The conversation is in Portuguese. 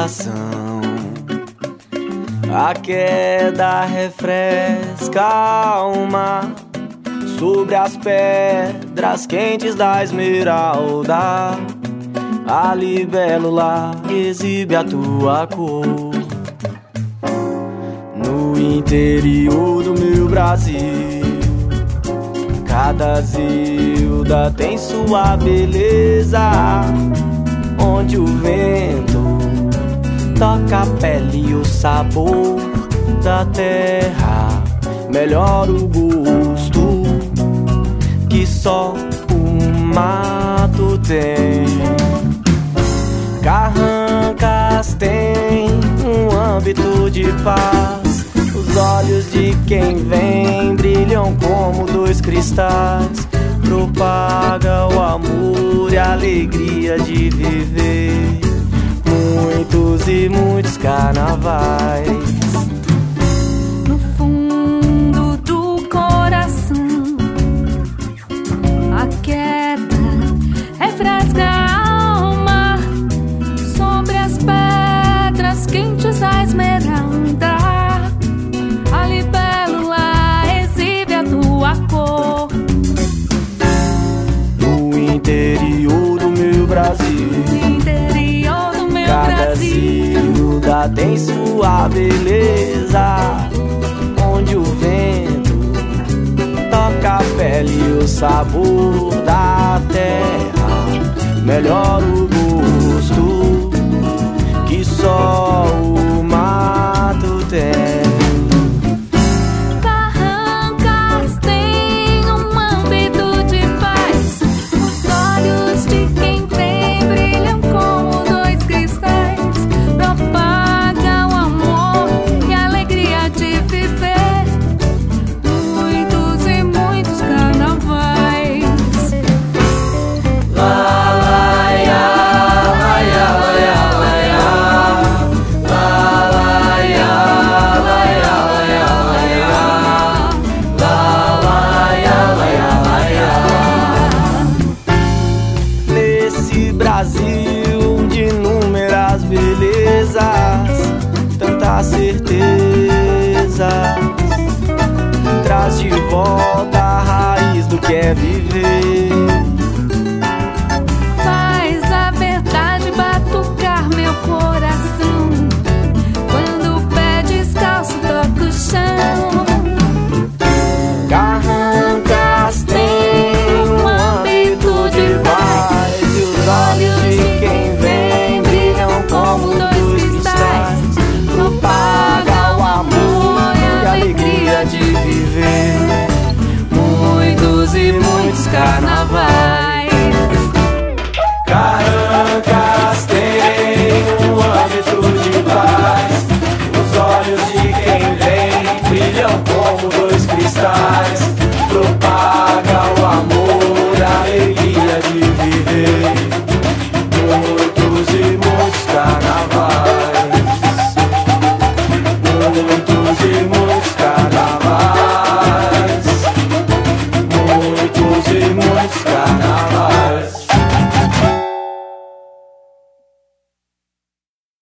coração. A queda refresca a alma sobre as pedras quentes da esmeralda. A libélula exibe a tua cor. No interior do meu Brasil, cada zilda tem sua beleza, onde o vento toca a pele e o sabor da terra. Melhora o gosto que só o mato tem. Carrancas tem um âmbito de paz. Os olhos de quem vem brilham como dois cristais. Propaga o amor e a alegria de viver muitos e muitos carnavais. No fundo do coração, a queda refresca a alma sobre as pedras quentes da esmeralda. A libélula exibe a tua cor. No interior do meu Brasil, cada zilda tem sua beleza, onde o vento toca a pele e o sabor da terra. Melhora o gosto que só o mato tem. Carrancas tem um âmbito de paz. Os olhos de quem vem brilham como dois cristais. Propaga o amor e a alegria de viver muitos e muitos carnavais. Nesse Brasil de inúmeras belezas, tantas certezas, traz de volta a raiz do que é viver.